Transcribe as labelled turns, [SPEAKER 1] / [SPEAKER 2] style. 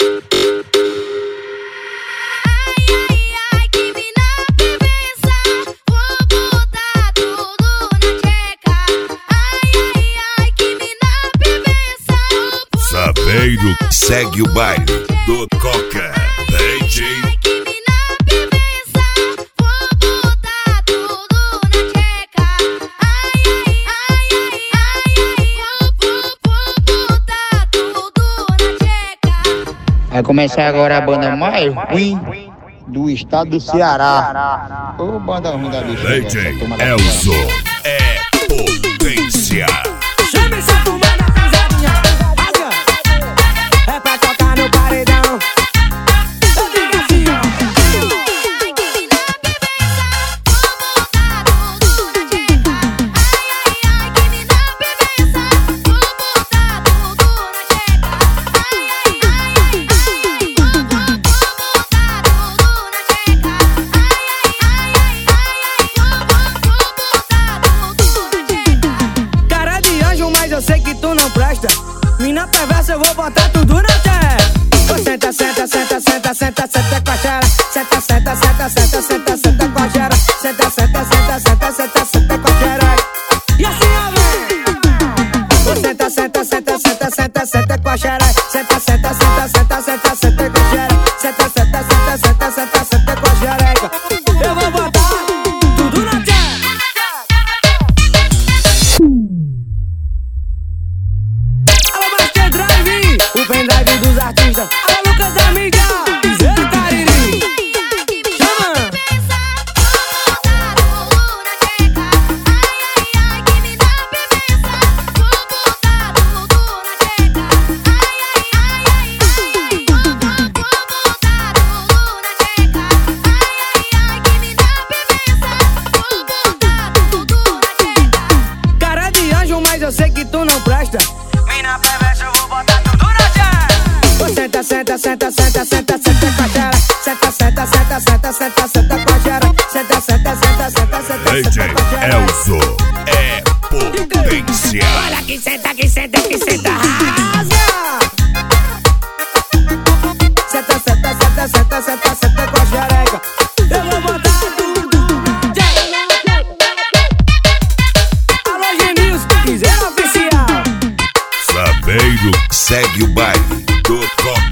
[SPEAKER 1] Saveiro segue o baile do Coca DJ.
[SPEAKER 2] Vai começar agora a banda mais ruim do estado do Ceará. Ô, banda ruim da bicha.
[SPEAKER 1] DJ Elzo é potência.
[SPEAKER 3] Chama essa turma da pisadinha. É pra tocar no paredão. Eu digo assim, ó. Cara de anjo, mas eu sei que tu não presta. Mina perversa, eu vou botar tudo na terra. Senta, senta, senta, senta, senta, senta com a xera. Senta, senta, senta, senta, senta, senta com a xera. Senta, senta, senta, senta, senta, senta com a xera. E assim, ó, vem. Senta, senta, senta, senta, senta, senta com a xera. Senta, senta, senta, senta, senta, senta com a xera. Senta, senta, senta, senta, senta, senta com a xereca. Eu vou botar tudo na terra. Alô, Master Drive, o pendrive dos artistas. Alô, Lucas da mídia, Zé Cariri. Chama! Cara de anjo, mas eu sei que tu não presta. Mina perversa, eu vou botar tudo na terra. Senta, senta, senta, senta, senta, senta com a xera. Senta, senta, senta, senta, senta, senta com a xera. Senta, senta, senta, senta, senta,
[SPEAKER 1] DJ
[SPEAKER 3] senta com a xera.
[SPEAKER 1] Elzo é potência.
[SPEAKER 3] Olha que senta, que senta, que senta, rasga. Senta, senta, senta, senta, senta, senta com a xereca. Eu vou botar tudo na terra. Alô, Genilson, quiser oficial.
[SPEAKER 1] Saveiro segue o baile do Coca.